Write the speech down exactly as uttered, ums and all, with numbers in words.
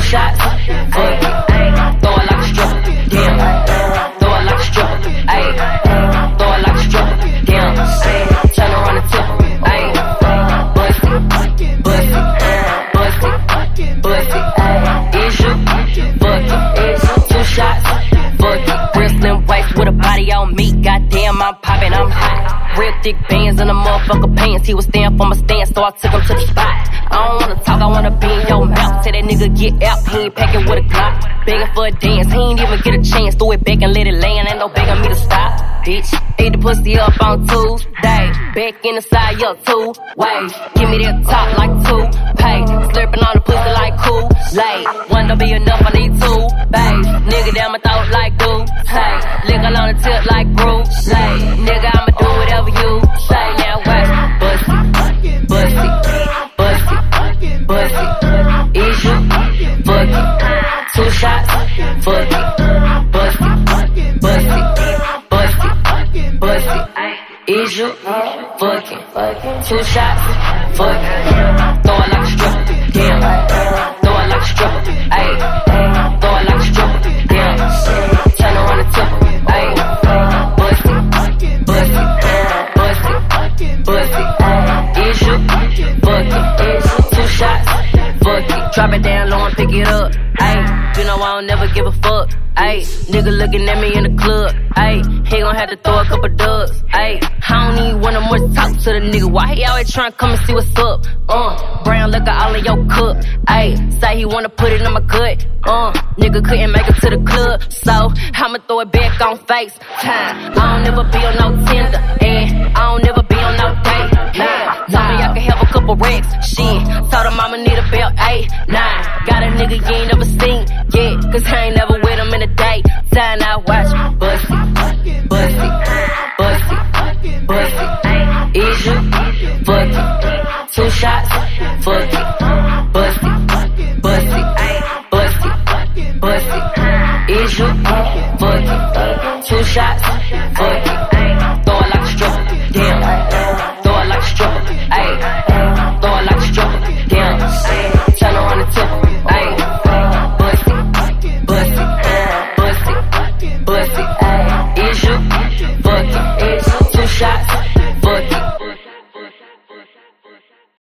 shots, fuck it. Throw it like a stripper, damn. Throw it like a stripper, ayy. Throw it like a stripper, damn. Turn around and tip, ayy. Bust it, bust it, bust it, bust it. Is you, fuck it. Two shots, fuck it. Wrestling waist with a body on me. Goddamn, I'm popping, I'm hot. Real thick bands in the motherfucker pants. He was staying for my stand, so I took him to the spot. I don't wanna talk, I wanna be in your mouth. Tell that nigga get out, he ain't packing with a Glock. Begging for a dance, he ain't even get a chance. Throw it back and let it land, ain't no begging me to stop. Bitch, ate the pussy up on Tuesday. Back in the side, yo, two ways. Give me that top like two pay. Slurping on the pussy like Kool-Aid. One don't be enough, I need two bays. Nigga down my throat like dude. Hey, lick on the tip like Bruce Lee. Nigga, I'ma do whatever you say. Now watch, bust it, bust it, bust it, bust it. Is you, fuck it. Two shots, fuck it. Bust it, bust it, bust it, bust it. Is you, fuck it. Two shots, fuck it. Throw it like a stripper, damn. Throw it like a stripper, ayy. Throw it like a stripper, damn. Turn around and tip, ayy. Bust it, bust it, bust it, bust it. Is you, fuck it. Two shots, fuck it. Drop it down low and pick it up, ayy. You know I don't never give a fuck, ayy. Nigga looking at me in the club, ayy. He gon' have to throw a couple dubs, ayy. I don't even wanna more talk to the nigga. Why he always tryna come and see what's up? Uh, brown liquor all in your cup, ayy. Say he wanna put it in my gut, uh. Nigga couldn't make it to the club, so I'ma throw it back on FaceTime. I don't never be on no Tinder, and I don't never be on no date. Nah, told me I could have a couple racks, shit. Told him I'ma need a belt, eight, nine. Got a nigga you ain't never seen yet, cause I ain't never with him in a day. Time I watch, bust it, bust it, bust it, bust it. Is you, fuck it. Two shots, fuck it.